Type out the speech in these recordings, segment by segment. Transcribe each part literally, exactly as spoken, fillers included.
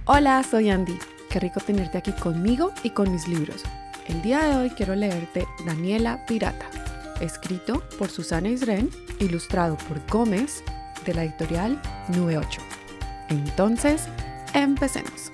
Hola, soy Andy. Qué rico tenerte aquí conmigo y con mis libros. El día de hoy quiero leerte Daniela Pirata, escrito por Susana Isren, ilustrado por Gómez, de la editorial Nube ocho. Entonces, empecemos.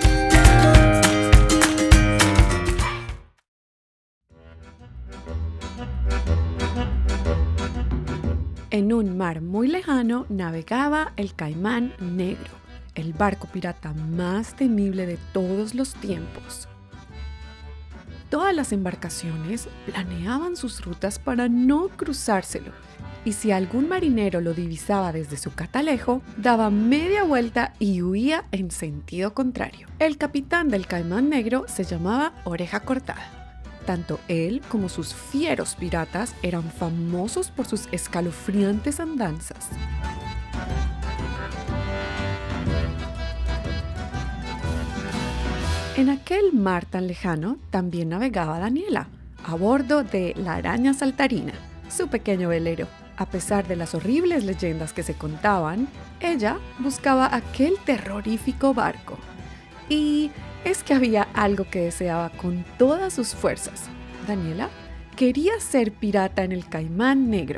En un mar muy lejano navegaba el Caimán Negro, el barco pirata más temible de todos los tiempos. Todas las embarcaciones planeaban sus rutas para no cruzárselo, y si algún marinero lo divisaba desde su catalejo, daba media vuelta y huía en sentido contrario. El capitán del Caimán Negro se llamaba Oreja Cortada. Tanto él como sus fieros piratas eran famosos por sus escalofriantes andanzas. En aquel mar tan lejano también navegaba Daniela, a bordo de la Araña Saltarina, su pequeño velero. A pesar de las horribles leyendas que se contaban, ella buscaba aquel terrorífico barco. Y es que había algo que deseaba con todas sus fuerzas. Daniela quería ser pirata en el Caimán Negro.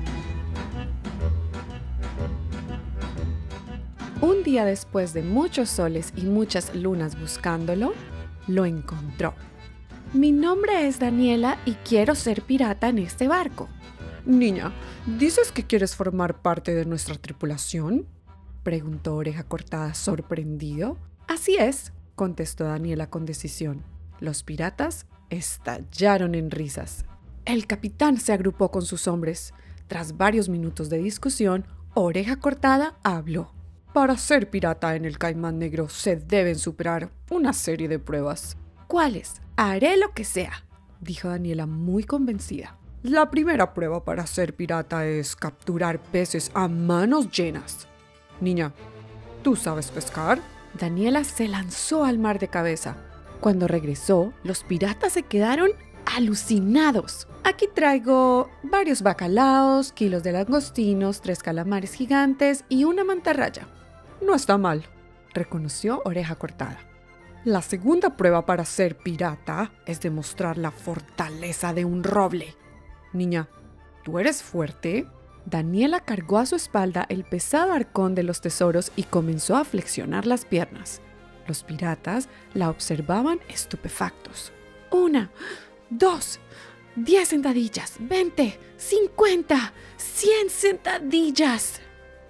Un día después de muchos soles y muchas lunas buscándolo, lo encontró. Mi nombre es Daniela y quiero ser pirata en este barco. Niña, ¿dices que quieres formar parte de nuestra tripulación?, preguntó Oreja Cortada sorprendido. Así es, contestó Daniela con decisión. Los piratas estallaron en risas. El capitán se agrupó con sus hombres. Tras varios minutos de discusión, Oreja Cortada habló. Para ser pirata en el Caimán Negro se deben superar una serie de pruebas. ¿Cuáles? Haré lo que sea, dijo Daniela muy convencida. La primera prueba para ser pirata es capturar peces a manos llenas. Niña, ¿tú sabes pescar? Daniela se lanzó al mar de cabeza. Cuando regresó, los piratas se quedaron alucinados. Aquí traigo varios bacalaos, kilos de langostinos, tres calamares gigantes y una mantarraya. No está mal, reconoció Oreja Cortada. La segunda prueba para ser pirata es demostrar la fortaleza de un roble. Niña, ¿tú eres fuerte? Daniela cargó a su espalda el pesado arcón de los tesoros y comenzó a flexionar las piernas. Los piratas la observaban estupefactos. Una, dos, diez sentadillas, veinte, cincuenta, cien sentadillas.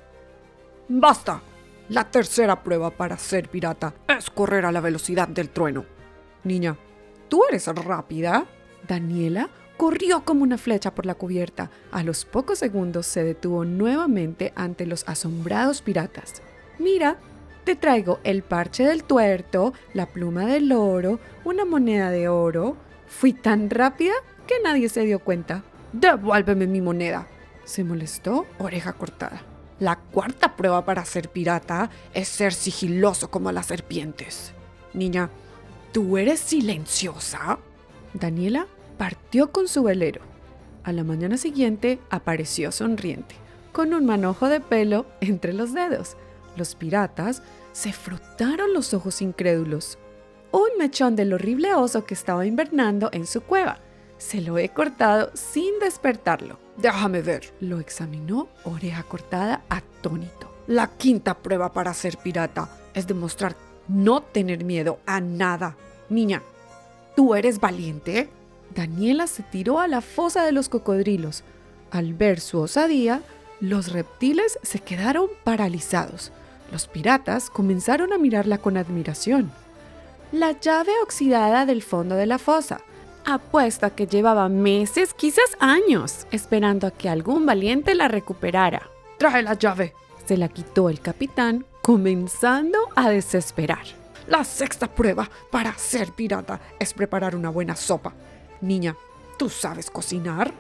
¡Basta! La tercera prueba para ser pirata es correr a la velocidad del trueno. Niña, ¿tú eres rápida? Daniela corrió como una flecha por la cubierta. A los pocos segundos se detuvo nuevamente ante los asombrados piratas. Mira, te traigo el parche del tuerto, la pluma del loro, una moneda de oro. Fui tan rápida que nadie se dio cuenta. ¡Devuélveme mi moneda!, se molestó Oreja Cortada. La cuarta prueba para ser pirata es ser sigiloso como las serpientes. Niña, ¿tú eres silenciosa? Daniela partió con su velero. A la mañana siguiente apareció sonriente, con un manojo de pelo entre los dedos. Los piratas se frotaron los ojos incrédulos. Un mechón del horrible oso que estaba invernando en su cueva. Se lo he cortado sin despertarlo. Déjame ver. Lo examinó Oreja Cortada atónito. La quinta prueba para ser pirata es demostrar no tener miedo a nada. Niña, ¿tú eres valiente? Daniela se tiró a la fosa de los cocodrilos. Al ver su osadía, los reptiles se quedaron paralizados. Los piratas comenzaron a mirarla con admiración. La llave oxidada del fondo de la fosa. Apuesto a que llevaba meses, quizás años, esperando a que algún valiente la recuperara. ¡Trae la llave!, se la quitó el capitán, comenzando a desesperar. La sexta prueba para ser pirata es preparar una buena sopa. Niña, ¿tú sabes cocinar?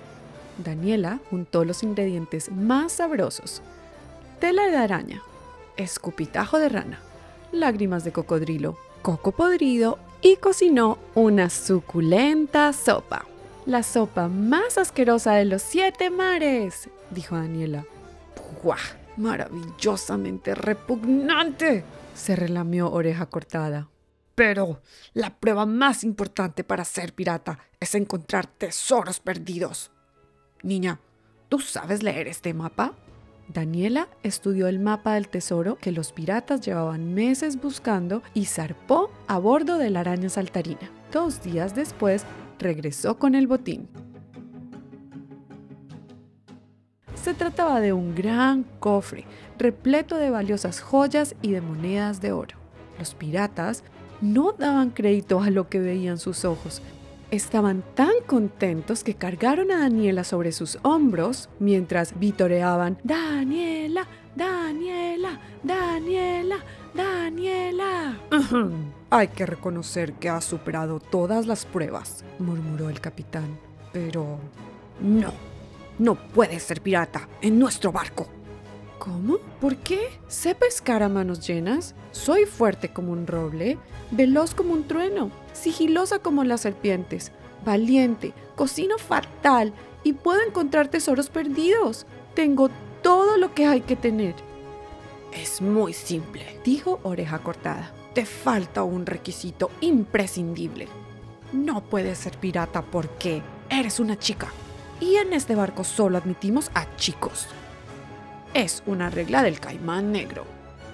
Daniela juntó los ingredientes más sabrosos: tela de araña, escupitajo de rana, lágrimas de cocodrilo, coco podrido, y cocinó una suculenta sopa. La sopa más asquerosa de los siete mares, dijo Daniela. ¡Buah! Maravillosamente repugnante, se relamió Oreja Cortada. Pero la prueba más importante para ser pirata es encontrar tesoros perdidos. Niña, ¿tú sabes leer este mapa? Daniela estudió el mapa del tesoro que los piratas llevaban meses buscando y zarpó a bordo de la araña saltarina. Dos días después, regresó con el botín. Se trataba de un gran cofre repleto de valiosas joyas y de monedas de oro. Los piratas no daban crédito a lo que veían sus ojos. Estaban tan contentos que cargaron a Daniela sobre sus hombros mientras vitoreaban: ¡Daniela! ¡Daniela! ¡Daniela! ¡Daniela! Hay que reconocer que has superado todas las pruebas, murmuró el capitán. Pero no, no puedes ser pirata en nuestro barco. ¿Cómo? ¿Por qué? Sé pescar a manos llenas, soy fuerte como un roble, veloz como un trueno, sigilosa como las serpientes, valiente, cocino fatal y puedo encontrar tesoros perdidos. Tengo todo lo que hay que tener. Es muy simple, dijo Oreja Cortada. Te falta un requisito imprescindible. No puedes ser pirata porque eres una chica. Y en este barco solo admitimos a chicos. Es una regla del Caimán Negro.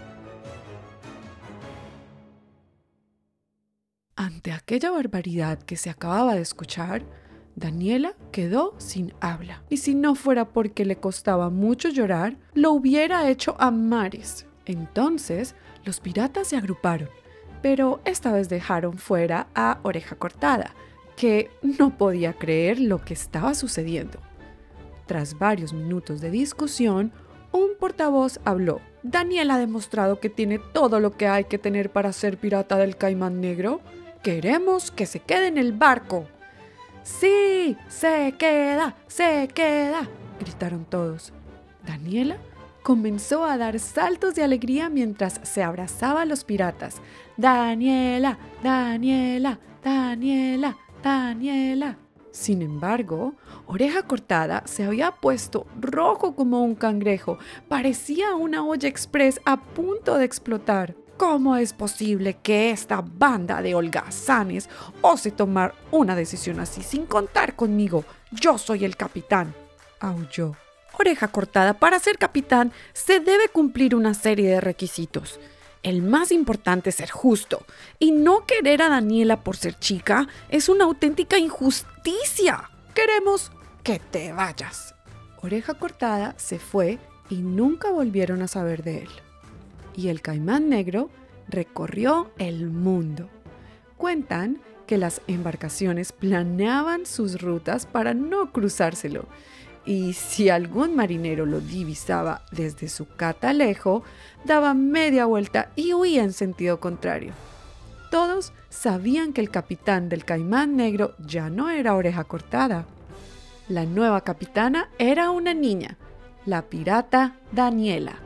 Ante aquella barbaridad que se acababa de escuchar, Daniela quedó sin habla. Y si no fuera porque le costaba mucho llorar, lo hubiera hecho a mares. Entonces, los piratas se agruparon, pero esta vez dejaron fuera a Oreja Cortada, que no podía creer lo que estaba sucediendo. Tras varios minutos de discusión, un portavoz habló. Daniela ha demostrado que tiene todo lo que hay que tener para ser pirata del Caimán Negro. Queremos que se quede en el barco. ¡Sí! ¡Se queda! ¡Se queda!, gritaron todos. Daniela comenzó a dar saltos de alegría mientras se abrazaba a los piratas. ¡Daniela! ¡Daniela! ¡Daniela! ¡Daniela! Sin embargo, Oreja Cortada se había puesto rojo como un cangrejo. Parecía una olla express a punto de explotar. ¿Cómo es posible que esta banda de holgazanes ose tomar una decisión así sin contar conmigo? Yo soy el capitán, aulló. Oreja Cortada, para ser capitán se debe cumplir una serie de requisitos. El más importante es ser justo, y no querer a Daniela por ser chica es una auténtica injusticia. Queremos que te vayas. Oreja Cortada se fue y nunca volvieron a saber de él. Y el Caimán Negro recorrió el mundo. Cuentan que las embarcaciones planeaban sus rutas para no cruzárselo. Y si algún marinero lo divisaba desde su catalejo, daba media vuelta y huía en sentido contrario. Todos sabían que el capitán del Caimán Negro ya no era Oreja Cortada. La nueva capitana era una niña, la pirata Daniela.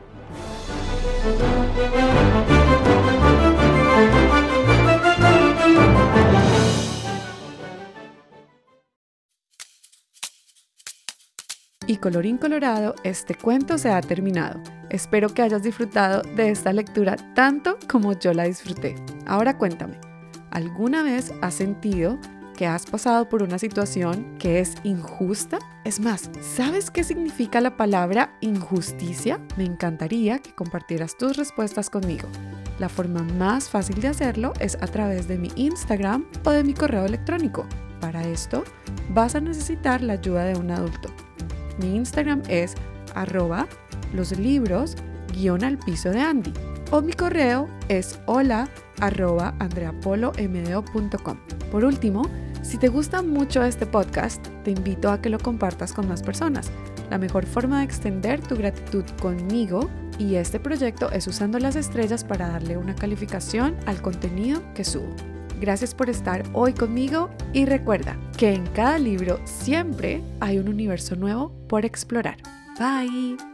Y colorín colorado, este cuento se ha terminado. Espero que hayas disfrutado de esta lectura tanto como yo la disfruté. Ahora cuéntame, ¿alguna vez has sentido que has pasado por una situación que es injusta? Es más, ¿sabes qué significa la palabra injusticia? Me encantaría que compartieras tus respuestas conmigo. La forma más fácil de hacerlo es a través de mi Instagram o de mi correo electrónico. Para esto, vas a necesitar la ayuda de un adulto. Mi Instagram es arroba los libros guión al piso de Andy o mi correo es hola arroba andreapolomdo punto com. Por último, si te gusta mucho este podcast, te invito a que lo compartas con más personas. La mejor forma de extender tu gratitud conmigo y este proyecto es usando las estrellas para darle una calificación al contenido que subo. Gracias por estar hoy conmigo y recuerda que en cada libro siempre hay un universo nuevo por explorar. Bye.